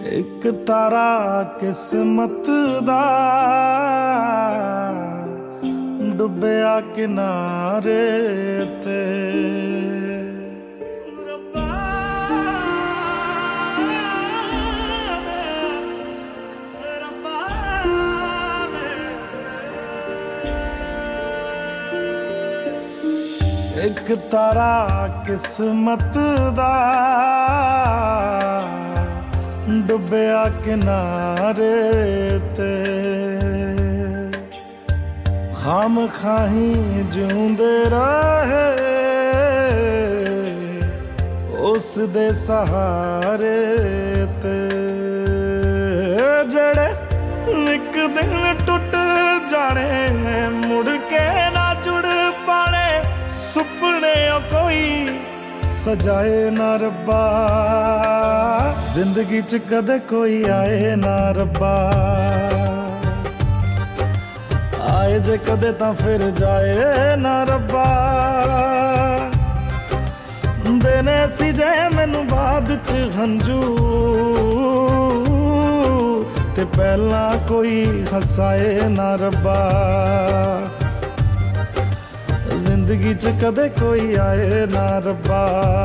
एक तारा किस्मत दा डुबया किनारे ते एक तारा किस्मत दा डुबया किनारे ते खाम खाही जूंदे रहे उस दे सहारे ते जड़े एक दिन टुट जाने मुड़ के ना जुड़ पाने सुपने कोई सजाए ना रब्बा जिंदगी च कदे कोई आए ना रब्बा आए जे कदे तां फिर जाए ना रब्बा देने सी जे मैनू बाद च हंजू ते पहला कोई हसाए ना रब्बा जिंदगी च कदे कोई आए ना रब्बा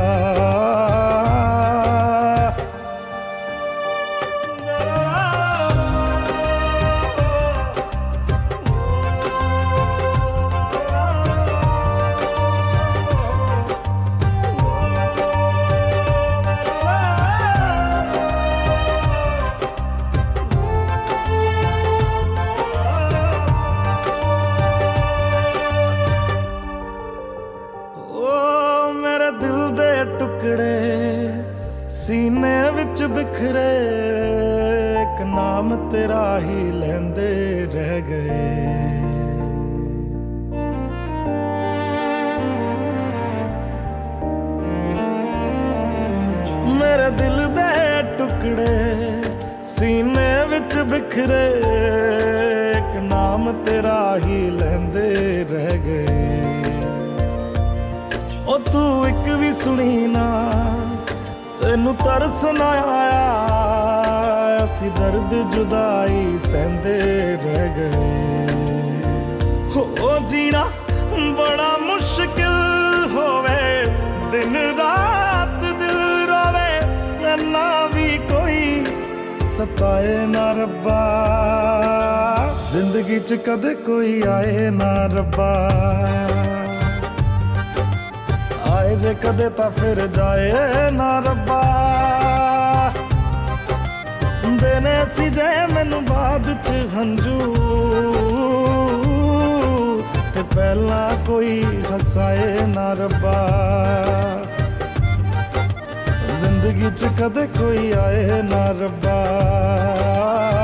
दिल दे टुकड़े सीने विच बिखरे एक नाम तेरा ही लेंदे रह गए मेरे दिल दे टुकड़े सीने विच बिखरे एक नाम तेरा ही लेंदे रह गए ओ तू एक भी सुनी ना तेनू तरस ना आया असी दर्द जुदाई सहंदे रह गए हो जीना बड़ा मुश्किल होवे दिन रात दिल रोवे ना भी कोई सताए ना रब्बा जिंदगी च कदे कोई आए ना रब्बा आए जे कदे ता फिर जाए ना रब्बा देने सी जे मैनू बाद च हंजू ते पहला कोई हसाए ना रब्बा जिंदगी च कदे कोई आए ना रब्बा